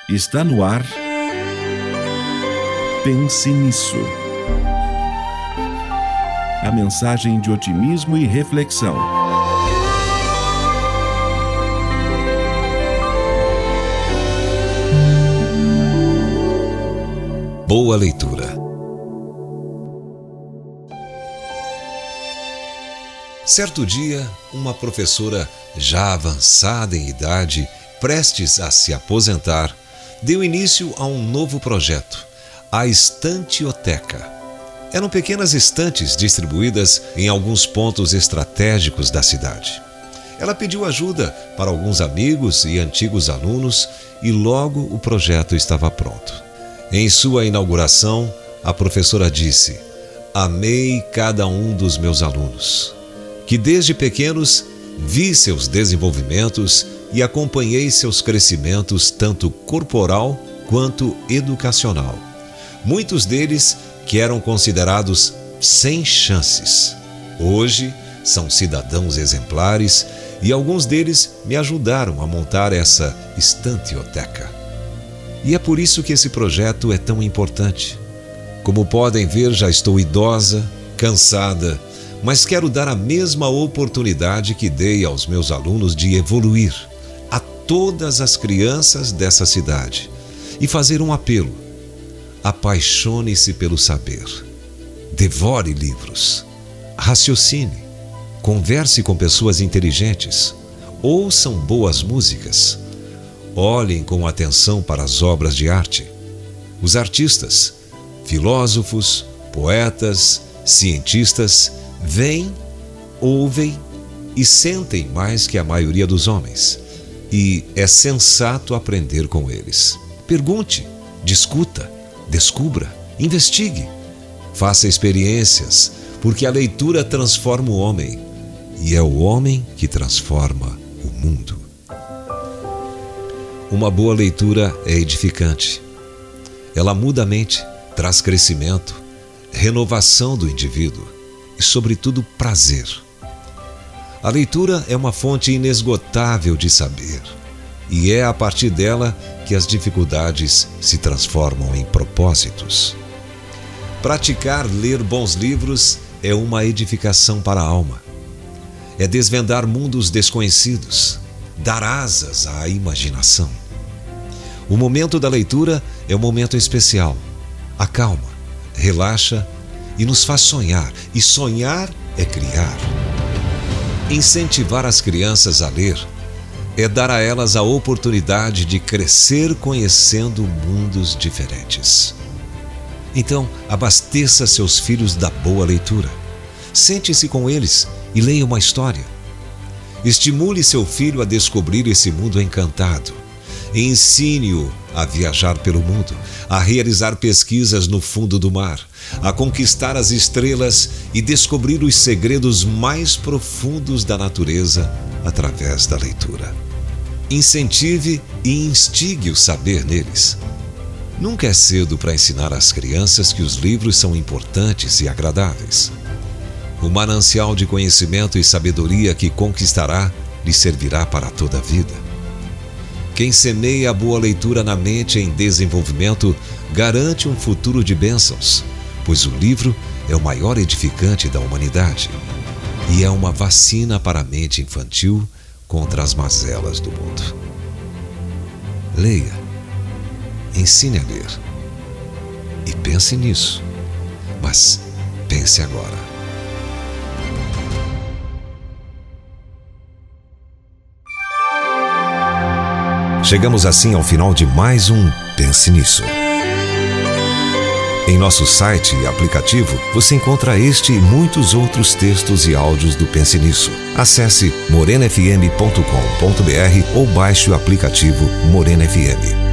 Está no ar. Pense nisso. A mensagem de otimismo e reflexão. Boa leitura. Certo dia, uma professora já avançada em idade, prestes a se aposentar, deu início a um novo projeto, a Estantioteca. Eram pequenas estantes distribuídas em alguns pontos estratégicos da cidade. Ela pediu ajuda para alguns amigos e antigos alunos e logo o projeto estava pronto. Em sua inauguração, a professora disse: "Amei cada um dos meus alunos, que desde pequenos vi seus desenvolvimentos e acompanhei seus crescimentos tanto corporal quanto educacional. Muitos deles que eram considerados sem chances. Hoje são cidadãos exemplares e alguns deles me ajudaram a montar essa Estantioteca. E é por isso que esse projeto é tão importante. Como podem ver, já estou idosa, cansada, mas quero dar a mesma oportunidade que dei aos meus alunos de evoluir a todas as crianças dessa cidade e fazer um apelo. Apaixone-se pelo saber. Devore livros. Raciocine. Converse com pessoas inteligentes. Ouçam boas músicas. Olhem com atenção para as obras de arte. Os artistas, filósofos, poetas, cientistas veem, ouvem e sentem mais que a maioria dos homens. E é sensato aprender com eles. Pergunte, discuta, descubra, investigue. Faça experiências, porque a leitura transforma o homem. E é o homem que transforma o mundo. Uma boa leitura é edificante. Ela muda a mente, traz crescimento, renovação do indivíduo e, sobretudo, prazer. A leitura é uma fonte inesgotável de saber e é a partir dela que as dificuldades se transformam em propósitos. Praticar ler bons livros é uma edificação para a alma. É desvendar mundos desconhecidos, dar asas à imaginação. O momento da leitura é um momento especial. Acalma, relaxa e nos faz sonhar. E sonhar é criar. Incentivar as crianças a ler é dar a elas a oportunidade de crescer conhecendo mundos diferentes. Então, abasteça seus filhos da boa leitura. Sente-se com eles e leia uma história. Estimule seu filho a descobrir esse mundo encantado. Ensine-o a viajar pelo mundo, a realizar pesquisas no fundo do mar, a conquistar as estrelas e descobrir os segredos mais profundos da natureza através da leitura. Incentive e instigue o saber neles. Nunca é cedo para ensinar às crianças que os livros são importantes e agradáveis. O manancial de conhecimento e sabedoria que conquistará lhe servirá para toda a vida. Quem semeia a boa leitura na mente em desenvolvimento garante um futuro de bênçãos, pois o livro é o maior edificante da humanidade e é uma vacina para a mente infantil contra as mazelas do mundo. Leia, ensine a ler e pense nisso, mas pense agora. Chegamos assim ao final de mais um Pense Nisso. Em nosso site e aplicativo, você encontra este e muitos outros textos e áudios do Pense Nisso. Acesse morenafm.com.br ou baixe o aplicativo Morena FM.